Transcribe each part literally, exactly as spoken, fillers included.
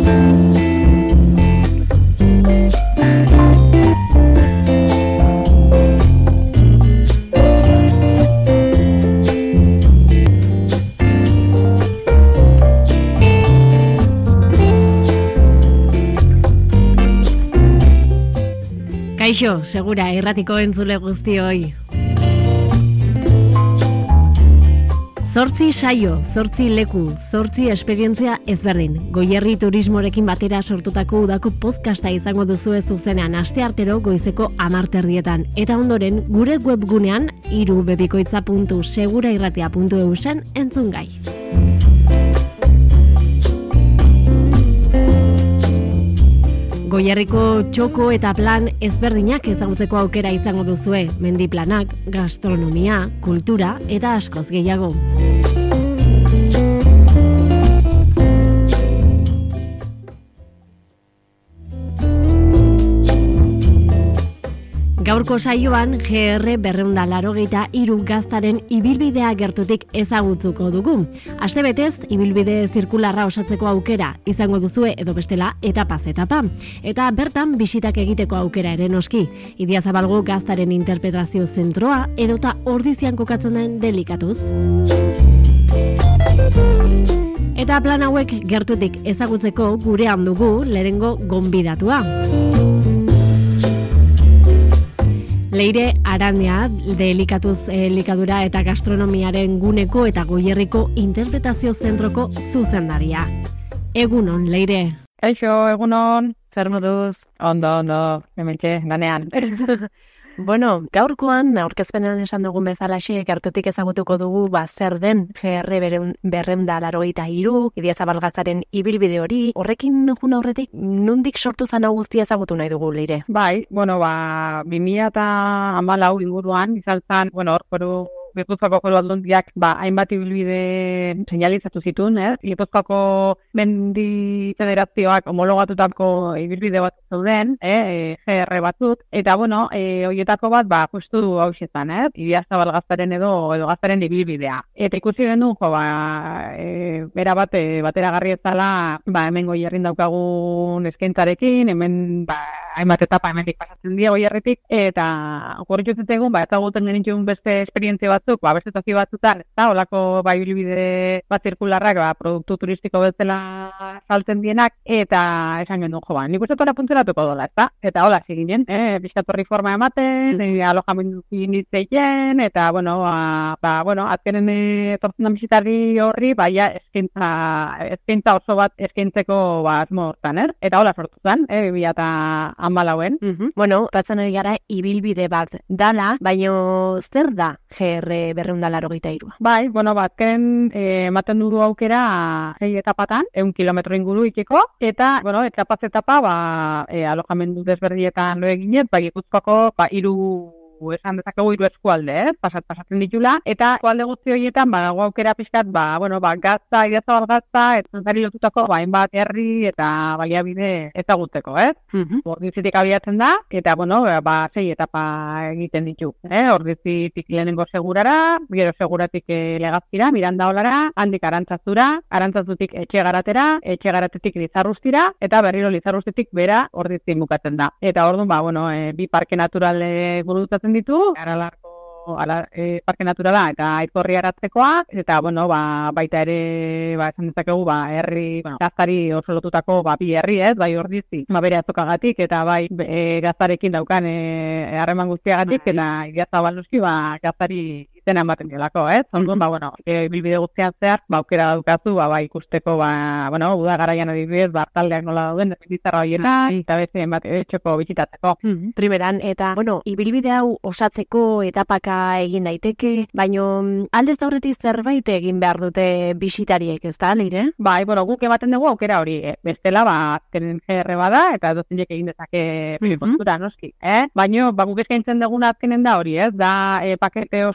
Kaixo, segura, irratiko entzule guztioi. Zortzi saio, zortzi leku, zortzi esperientzia ezberdin. Goierri turismorekin batera sortutako udako podcasta izango duzu ez zuzenean asteartero goizeko hamarterdietan. Eta ondoren, gure webgunean irubebikoitza puntu segurairratia puntu eusen entzun gai. Goierriko txoko eta plan ezberdinak ezagutzeko aukera izango duzue, mendiplanak, gastronomia, kultura eta askoz gehiago. Gaurko saioan G R berrehun eta laurogeita hiru gaztaren ibilbidea gertutik ezagutzuko dugu. Astebetez, ibilbide zirkularra osatzeko aukera izango duzue edo bestela etapaz etapa. Eta bertan bisitak egiteko aukera ere noski. Idiazabalgo gaztaren interpretazio zentroa edota Ordizian kokatzen den delikatuz. Eta plan hauek gertutik ezagutzeko gurean dugu lehenengo gonbidatua. Leire Aranea, delikatuz elikadura eta gastronomiaren guneko eta Goierriko interpretazio zentroko zuzendaria. Egunon, Leire. Eixo, egunon. Zer moduz? Ondo, ondo, hementxe, ganean. Bueno, gaurkoan, aurkezpenean esan dugun bezalaxe, gertutik ezagutuko dugu, ba, zer den G R berrehun eta laurogeita hiru, Idiazabal gaztaren ibilbide hori, horrekin juna horretik, nondik sortu zan hau guztia ezagutu nahi dugu, Leire? Bai, bueno, ba, bi mila hamalau inguruan, izan zan, bueno, hor foru Gipuzkoako foru aldundiak ba, hainbat ibilbide seinalizatu zituen, eh? Gipuzkoako mendi federazioak homologatutako ibilbide bat zeuden, eh? G R batzuk, eta bueno, e, horietako bat, ba, justu hau xezan, eh? Idiazabal gaztaren edo, edo gaztaren ibilbidea. Eta ikusi genuen, jo, ba, e, bera bat, e, bateragarri ezala, ba, hemen Goierrin daukagun eskaintzarekin, hemen, ba, hainbat etapa hemendik pasatzen dira Goierritik, eta gorritxu egun, ba, ezaguten genitxun beste esperientzia batzuk, ba, beste toki batzutan, eta holako ba, ibilbide bat zirkularrak, ba, produktu turistiko bezala saltzen dienak, eta esan genuen, jo, ba, nik uste tora funtzionatuko dola, eta, eta hola, ziginen, eh, bizkatorri forma ematen, mm. alojamendu zinitzeien, eta, bueno, ba, ba, bueno, azkenen etortzen da bisitari horri, ba, ja, eskaintza, eskaintza oso bat eskaintzeko, ba, asmo hortan, er? Eta hola sortu zen, eh, bila eta hanbalauen. Mm-hmm. Bueno, batzen ari gara ibilbide bat dala, baino zer da G R berrehun eta laurogeita hiru? Bai, bueno, batken ematen dugu aukera sei etapatan, ehun kilometro inguru ikiko, eta, bueno, etapaz etapa, ba, e, alojamendu desberdietan lo eginet, ba, Gipuzkoako, ba, hiru esan dezakegu hiru eskualde, eh? Pasat, pasatzen ditula, eta eskualde guzti horietan, ba, dago aukera pixkat, ba, bueno, ba, gazta, Idiazabal gazta, eta zari lotutako, ba, hainbat herri eta baliabide ezagutzeko, eh? Mm-hmm. Ordizitik abiatzen da, eta, bueno, ba, sei etapa egiten ditu, eh? Ordizitik lehenengo segurara, gero seguratik eh, Legazpira, Miranda Olara, handik Arantzazura, Arantzazutik Etxegaratera, Etxegaratetik Lizarrustira, eta berriro Lizarrustetik bera Ordizin bukatzen da. Eta orduan, ba, bueno, e, bi parke naturale gurutatzen ditu, Aralarko ala, e, parke naturala eta Aitzorri aratzekoa, eta bueno, ba, baita ere, ba, esan dezakegu, ba, herri, bueno, gaztari oso lotutako, ba, bi herri, ez, bai Ordizi, ba, bere azokagatik, eta bai e, gaztarekin daukan harreman e, guztiagatik, eta Idiazabal noski, ba, gaztari izena ematen diolako, ez? Onduan, ba, bueno, ibilbide guztian zehar, ba, aukera daukazu, ba, ba, ikusteko, ba, bueno, uda garaian adibidez, ba, taldeak nola dauden, bizarra horietan, eta beste bat etxeko bizitatzeko. Mm-hmm. Primeran, eta, bueno, ibilbide hau osatzeko etapaka egin daiteke, baino aldez aurretik zerbait egin behar dute bisitariek, ez da, Leire? Bai, bueno, guk ematen dugu aukera hori, eh? Bestela, ba, azkenen G R bada, eta dozinek egin dezake mm-hmm. postura, noski, eh? Baino, ba, guk eskaintzen duguna azkenen da hori, ez? Da, eh, pakete osoa,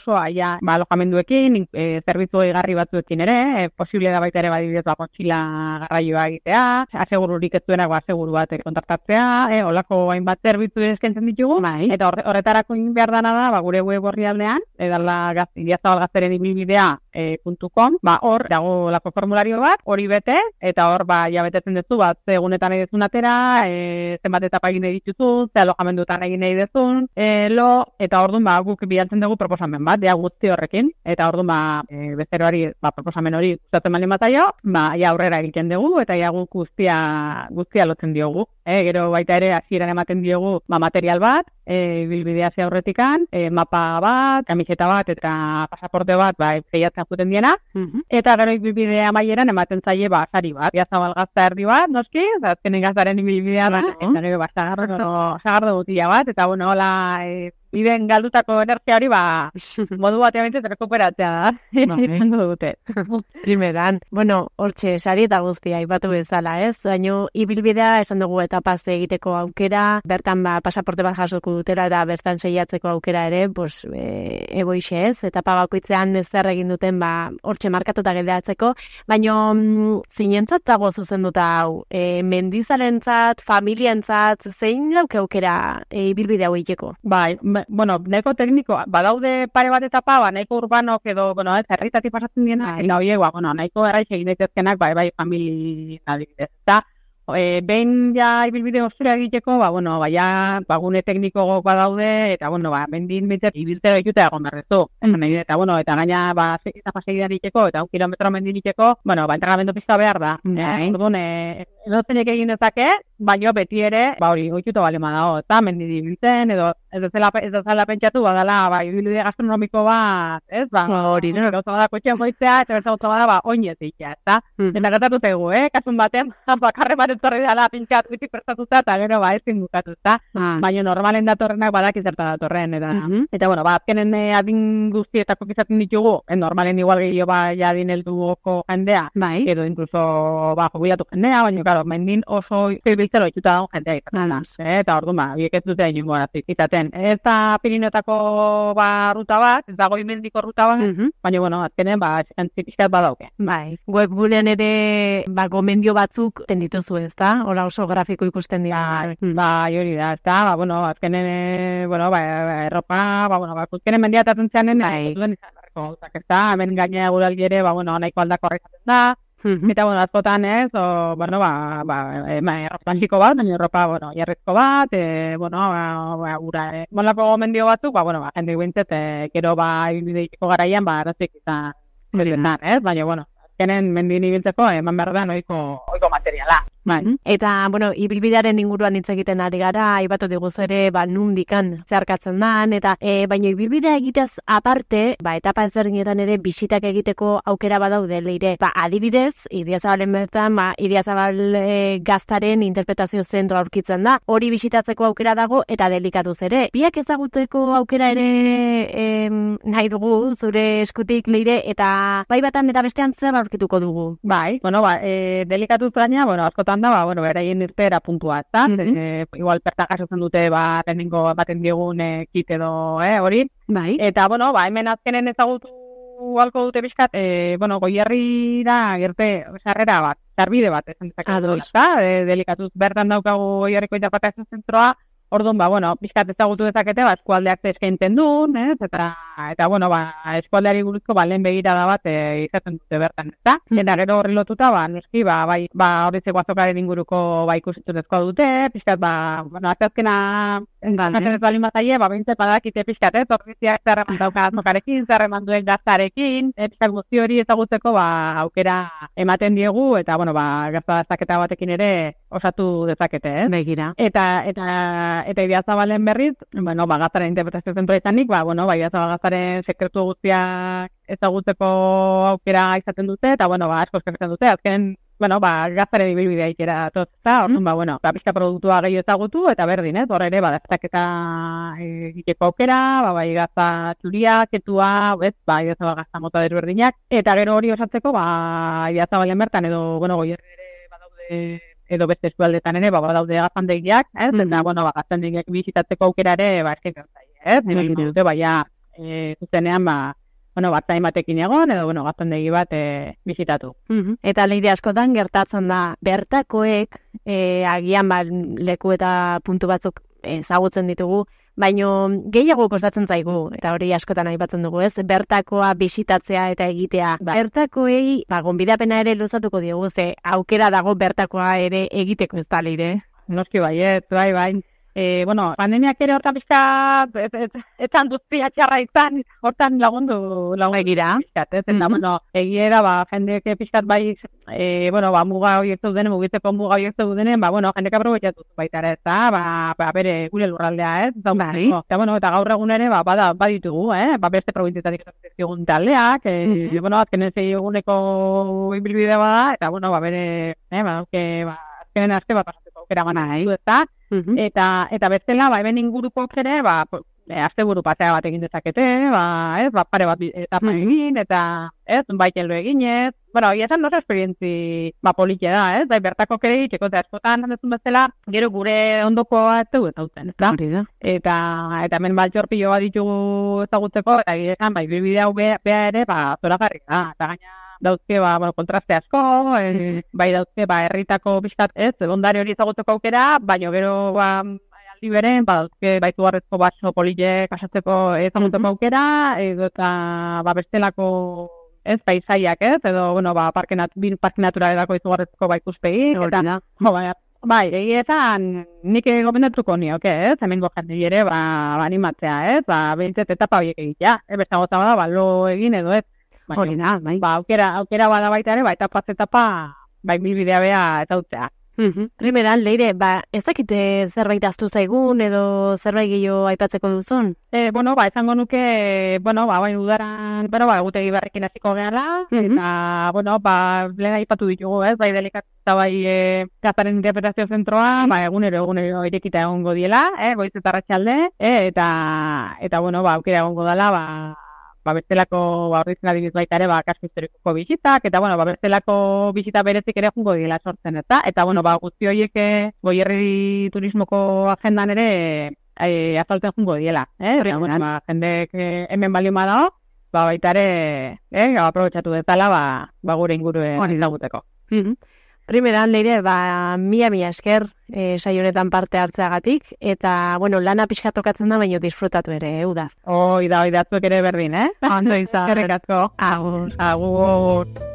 ja, ba, alojamenduekin, e, zerbitzu egarri batzuekin ere, e, posible da baita ere badibidez, ba, mochila garraioa egitea, asegururik ez duenak, ba, aseguru bat kontaktatzea, e, olako hainbat zerbitzu eskaintzen ditugu, bai. Eta horretarako egin behar dana da, ba, gure web orrialdean, edala gaz, idiazabalgazteren ibilbidea e, .com, ba, hor, dago lako formulario bat, hori bete, eta hor, ba, ja betetzen duzu, bat, ze egunetan nahi dezun atera, e, zenbat etapa egin nahi dituzu, ze alojamendutan egin nahi dezun, e, lo, eta orduan, ba, guk bilatzen dugu proposamen bat, ja guzti horrekin, eta orduan, ba, e, bezeroari, ba, proposamen hori gustatzen baldin bataio, ba, ja aurrera egiten dugu, eta ja guk guztia, guztia lotzen diogu. E, gero baita ere, hasieran ematen diogu, ba, material bat, e, bilbidea ze aurretikan, e, mapa bat, kamiseta bat, eta pasaporte bat, ba, zeiatzen juten diena, Mhm. eta gero bilbidea amaieran ematen zaie, ba, sari bat, Idiazabal gazta erdi bat, noski, azkenen gaztaren bilbidea da, eta gero, ba, sagardo, no, sagardo gutila bat, eta, bueno, hola, e, biden galdutako energia hori, ba, modu batean bintzat rekuperatzea da, izango dute. Primeran, bueno, hortxe, sari eta guztia, aipatu bezala, ez? Baina, ibilbidea esan dugu etapaz egiteko aukera, bertan ba, pasaporte bat jasoko dutela eta bertan seiatzeko aukera ere, pues, e, eboixe ez, etapa bakoitzean zer egin duten, ba, hortxe markatuta geratzeko, baina mm, zinentzat dago zuzenduta hau, e, mendizalentzat, familientzat, zein dauke aukera e, ibilbidea hau egiteko? Bai, bueno, nahiko tekniko, badaude pare bat etapa, ba, nahiko urbanok edo, bueno, ez, herritatik pasatzen diena, eta horiek, ba, bueno, nahiko erraiz egin daitezkenak, bai, bai, famili adibidez, eta e, behin ja ibilbide ostura egiteko, ba, bueno, ba, ja, ba, gune tekniko gok badaude, eta, bueno, ba, bendin bintzat, ibiltzera ikutea egon berrezu, eta, bueno, eta gaina, ba, etapa segidan itxeko, eta un kilometro mendin itxeko, bueno, ba, entrenamendu pizka behar da, orduan, e, edozenek egin dezake, baina beti ere, ba, hori, goituto bale dago, eta mendi ibiltzen, edo, ez dezela, ez dezela pentsatu, badala, ba, ibilbide gastronomiko bat, ez, ba, hori, no, gauza bada kotxean goitzea, eta berza gauza bada, ba, oinez eitea, eta, dena gertatu zego, eh, kasun baten, bakarre bat etorri dela, pintxat, gutik prestatuta, eta gero, ba, ezin bukatu, eta, baina normalen datorrenak badak izerta datorren, eta, eta, bueno, ba, azkenen adin guztietako kizatzen ditugu, en normalen igual gehiago, ba, ja adin helduko jendea, bai, edo incluso, ba, jubilatu jendea, baina, claro, mendin oso ibiltzero itxuta dago jendea izaten, eh, eta orduan, ba, biek ez dute hain moratik izaten. Ez da Pirinotako, ba, ruta bat, ez dago imendiko ruta bat, uh -huh. baina, bueno, azkenen, ba, esantzi pixkat badauke. Bai, webgunean ere, ba, gomendio batzuk ten dituzu, ez da? Hola oso grafiko ikusten dira. Ba, ba, hori da, ez da, ba, bueno, azkenen, e, bueno, ba, erropa, ba, bueno, ba, azkenen mendiatatzen zeanen, ez duen izan berreko gauzak, ez da, hemen gainea guralgi ere, ba, bueno, nahiko aldako horrezaten da, eta, bueno, askotan ez, o, bueno, ba, ba, e, ba, erropa bat, baina erropa, bueno, jarrizko bat, e, bueno, ba, ba, ura, e, monlako gomendio batzuk, ba, bueno, ba, jende guintzet, e, gero, ba, ibilbideiko garaian, ba, arazik izan, ez, baina, bueno, azkenen mendin ibiltzeko, eman behar da, noiko, oiko materiala. Bai. Eta, bueno, ibilbidearen inguruan hitz egiten ari gara, aipatu diguz ere, ba, nundikan zeharkatzen dan, eta, e, baina ibilbidea egitez aparte, ba, etapa ezberdinetan ere bisitak egiteko aukera badaude leire. Ba, adibidez, Idiazabalen bertan, ba, Idiazabal e, gaztaren interpretazio zentro aurkitzen da. Hori bisitatzeko aukera dago, eta delikatuz ere. Biak ezagutzeko aukera ere e, nahi dugu, zure eskutik leire, eta bai batan eta bestean zer aurkituko dugu. Bai, bueno, ba, e, delikatuz baina, bueno, askotan da, ba, bueno, beraien irtera puntua, eta, mm -hmm. e, igual pertak jasotzen dute, ba, lehenengo baten diegun e, kit edo, eh, hori. Bai. Eta, bueno, ba, hemen azkenen ezagutu alko dute bizkat, e, bueno, Goierrira irte, sarrera bat, sarbide bat, esan dezakegu, eta, e, delikatuz bertan daukagu Goierriko interpretazio zentroa, orduan, ba, bueno, bizkat ezagutu dezakete, ba, eskualdeak eskaintzen duen, ez, eta, eta, bueno, ba, eskualdeari buruzko, ba, lehen begirada bat e, izaten dute bertan, ez da? Mm. Eta gero horri lotuta, ba, neski, ba, bai, ba, horretzeko azokaren inguruko, ba, ikusituzezkoa dute, bizkat, ba, bueno, azazkena, engaten ez bali mazaie, ba, bintzat badakite bizkat, ez, horretziak zerreman dauka azokarekin, zerreman duen gaztarekin, e, bizkat guzti hori ezagutzeko, ba, aukera ematen diegu, eta, bueno, ba, gazta dezaketa batekin ere osatu dezakete, ez? Begira. Eta, eta, eta Idiazabalen berriz, bueno, ba, gaztaren interpretazio zentroa izanik, ba, bueno, ba, Idiazabal gaztaren sekretu guztiak ezagutzeko aukera izaten dute, eta, bueno, ba, asko eskatzen dute, azken, bueno, ba, gaztaren ibilbidea ikera tozta, orduan, ba, bueno, ba, pizka produktua gehi ezagutu, eta berdin, ez, hor ere, ba, dezaketa egiteko aukera, ba, bai, gazta txuria, ketua, ez, ba, Idiazabal gazta mota desberdinak, eta gero hori osatzeko, ba, Idiazabalen bertan, edo, bueno, Goierri ere badaude, edo beste eskualdetan ere, ba, badaude gaztandegiak, ez, mm -hmm. eta, bueno, ba, gaztandegiak bizitatzeko aukera ere, ba, esketan zaie, ez, mm -hmm. dute, baina, e, zuzenean, ba, bueno, batzain batekin egon, edo, bueno, gaztondegi bat e, bizitatu. Mm-hmm. Eta leire askotan gertatzen da, bertakoek e, agian ba, leku eta puntu batzuk ezagutzen ditugu, baino gehiago kostatzen zaigu, eta hori askotan aipatzen dugu, ez? Bertakoa bisitatzea eta egitea. Ba, bertakoei, ba, gonbidapena ere luzatuko diogu, ze aukera dago bertakoa ere egiteko, ez da, leire? Noski baiet, bai, bai. E, bueno, pandemiak ere hortan pizka, etan duztia txarra izan, hortan lagundu lagundu egira. Pizkat, ez? Eta, bueno, egiera, ba, jendek pizkat bai, e, bueno, ba, muga horiek zeudenen, mugitzeko muga horiek zeudenen, ba, bueno, jendek aprobetxatu baita ere, ez da, ba, ba, bere gure lurraldea, ez? Bai. Eta, bueno, eta gaur egun ere, ba, bada, baditugu, eh? Ba, beste probintzietatik egun taldeak, e, mm -hmm. bueno, azkenen zei eguneko ibilbide bada, eta, bueno, ba, bere, eh, ba, ke, ba, azkenen azke, ba, pasatzeko aukera gana, ez da? Uh-huh. Eta eta bestela ba hemen inguruko ere ba e, asteburu pasea bat egin dezakete, ba, ez, ba pare bat etapa uh-huh. egin eta ez baiten lo eginez. Bueno, ia esan oso esperientzi ba polite da, ez? Bai bertako kere ikekote askotan handezun bezala, gero gure ondoko bat eta utzen, ezta? Eta eta hemen baltxorpillo bat ditugu ezagutzeko eta esan bai bide hau bea ere ba zoragarri da. Eta gaina dauzke, ba, bueno, kontraste asko, e, bai dauzke, ba, herritako pixkat, ez, ondare hori ezagutzeko aukera, baina gero, ba, aldi beren, ba, dauzke, baitu garrezko baso polile kasatzeko ezagutzeko aukera, edo eta, ba, bestelako, ez, paisaiak, ez, edo, bueno, ba, parke, nat, bin, parke naturaledako izugarrezko ba, ikuspegi, eta, bo, ba, bai, egietan, nik gomendatuko nioke, ez, hemengo jendei ere, ba, ba, animatzea, ez, ba, behintzet etapa horiek egitea, ez, bestagoza bada, ba, lo egin edo, ez, hori da, bai. Ba, aukera, aukera bada baita ere, ba, etapa etapa, bai, bilbidea bea eta utzea. Mm-hmm. Primeran, Leire, ba, ez dakite zerbait aztu zaigun edo zerbait gehiago aipatzeko duzun? Eh, bueno, ba, esango nuke, bueno, ba, bai, udaran, bueno, ba, egutegi barrekin hasiko gehala, mm-hmm. eta, bueno, ba, lehen aipatu ditugu, ez, bai, delikatza bai, e, gaztaren interpretazio zentroa, ba, egunero, egunero irekita egongo diela, eh, goiz eta arratsalde, eh, eta, eta, bueno, ba, aukera egongo dela, ba, ba, bestelako, ba, horretzen adibiz baita ere, ba, kasko historikoko bizitak, eta, bueno, ba, bestelako bizita berezik ere jungo dira sortzen, eta, eta, bueno, ba, guzti horiek Goierri turismoko agendan ere e, azaltzen jungo diela, eh? Eta, bueno, ba, jendek e, hemen balio badao, ba, baita ere, eh, aprobetxatu dezala, ba, ba, gure inguruen laguteko. Mm-hmm. Primeran, Leire, ba, mila mila esker e, saio honetan parte hartzeagatik, eta, bueno, lana pixka tokatzen da, baino disfrutatu ere, eudaz. Oi da, oi da, zuek ere berdin, eh? Ondo izan. Eskerrik asko. Agur. Agur.